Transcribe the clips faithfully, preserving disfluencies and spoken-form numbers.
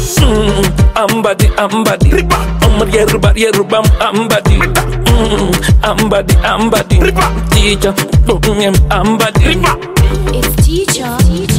mm, ambadi ambadi Omar yeruba yerubam ambadi mm, ambadi ambadi teacher ambadi It's teacher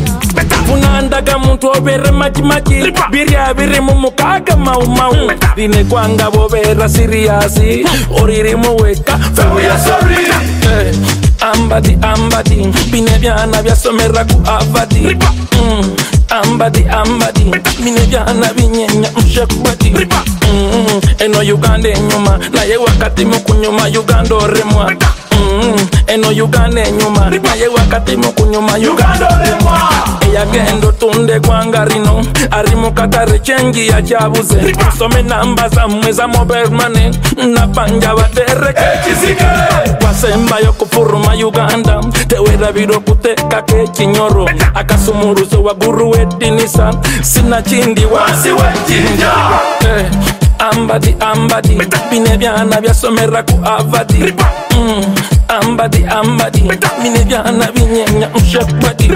Funandaga muntu obere machi machi Birya biri mumukaga mau mau Dine kwanga bobera siriasi Oriri muweka Fewe ya sorry hey. Ambadi ambadi Bine byana byasomera ku avadi mm. Ambadi ambadi Bine byana binyenya mshekubadi mm. Eno Uganda enyuma Naye wakati mukunyuma Uganda oremwa mm. Eno Uganda enyuma Naye wakati mukunyuma Uganda oremwa Eyagendo tunde gwanga rino Arimu katare chengi ya chabuze Some namba za mweza mobile money Napanja watereke chizike Wasemba yoko furuma Uganda Tewera biro kuteka kechi nyoro Akasumuruzo wa guru wedinisa Sina chindi wasi wejinja hey. Ambadi ambadi Bine byana byasomera ku avadi mm. Ambadi ambadi Bine byana binyenya mshekbadi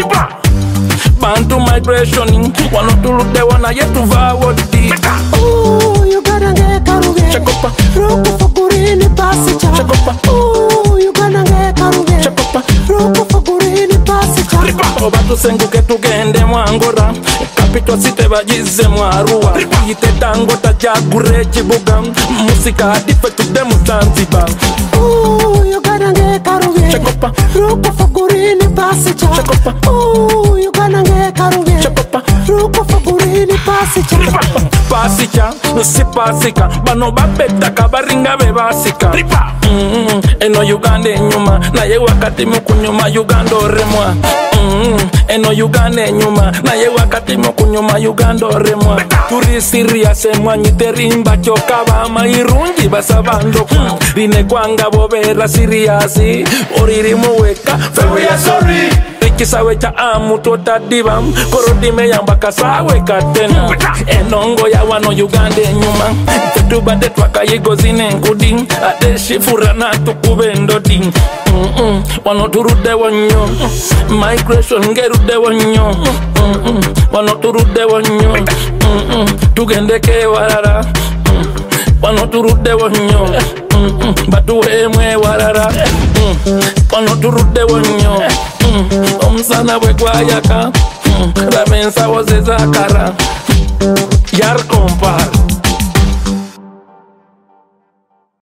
Bantu migration Wano tulude wana yetu vawodi Ooh, you gotta get karuge Chakopa Roko fakurini pasi cha Chakopa Ooh, you gotta get karuge Chakopa Roko fakurini pasi cha Obatu senguke tugende mwangora Kapito site bajize mwarua Yite tango tajagure chibuga Musika hadife tude mutanziba Ooh, you gotta get karuge Chakopa Roko fakurini pasi cha Chakopa Ooh, you gotta get karuge Chakopa Roko fakurini pasi cha Pasicha, si pasika Bano babeta kabaringa bebasika mm, Eno Uganda enyuma Naye wakati mukunyuma Uganda oremwa mm, Eno Uganda enyuma Naye wakati mukunyuma Uganda oremwa Turi serious emwanyi terimba choka bama irungi basabandoku mm, Rine kwanga bobera serious Oriri muweka Fewe ya sorry Kisawe cha amu totadiba Korodime yamba kasawe katena Enongo ya wano Uganda enyuma Tetubade twaka yigo zine nkudi Adeshi furana tukubendo di mm -mm. Wano turude wanyo Migration ngerude wanyo mm -mm. Wano turude wanyo mm -mm. Tugendeke warara mm. Wano turude wanyo mm -mm. Batuwe mwe warara mm. Wano turude wanyo mm. Omsana we kwayaka mm. Ramensa wozeza kara Yar kompar